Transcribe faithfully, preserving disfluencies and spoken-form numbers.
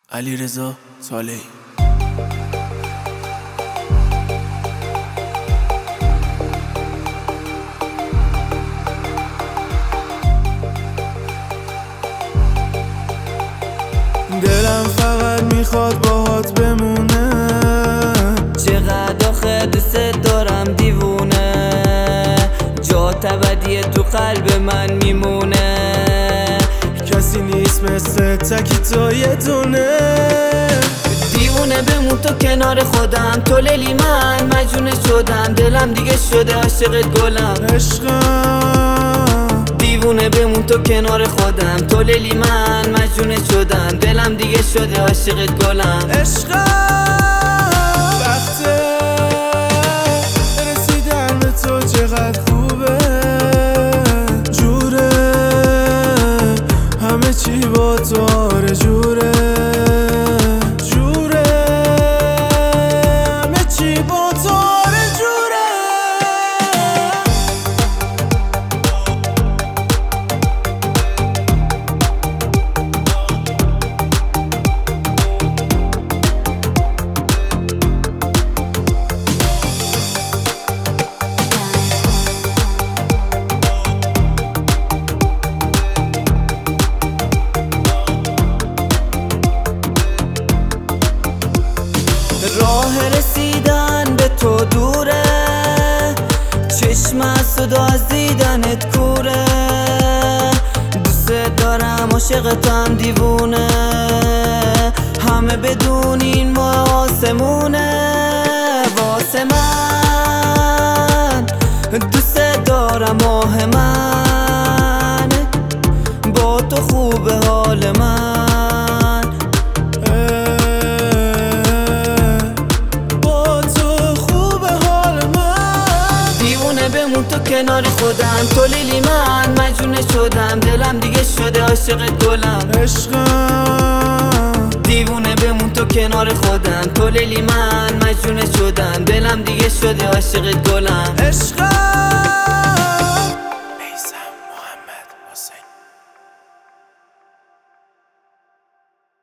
علیرضا صالحی. دلم فقط میخواد باهات بمونه، چقدر آخه دوست دارم دیوونه، جات ابدی تو قلب من میمونه، کسی نیست مثل تکی تو یه دونه. دیوونه بمون تو کنار خودم، تو لیلی من مجنون شدم، دلم دیگه شده عاشقت گلم عشقم. دیوونه بمون تو کنار خودم، تو لیلی من مجنون شدم، دلم دیگه شده عاشقت گلم عشقم. وقته رسیدن به تو چقدر خوبه، جوره همه چی با تو آرزوره، جوره همه چی با تو آرزوره. راه رسیدن به تو دوره، چشم از صدا از دیدنت کوره، دوست دارم عاشقتم دیوونه، همه بدون این ماه آسمونه، واسه من دوست دارم ماه من، با تو خوبه حال من، بمون تو کنار خودم، تو لیلی من مجنون شدم، دلم دیگه شده عاشقت گلم عشقم. دیوونه بمون تو کنار خودم، تو لیلی من مجنون شدم، دلم دیگه شده عاشقت گلم عشقم.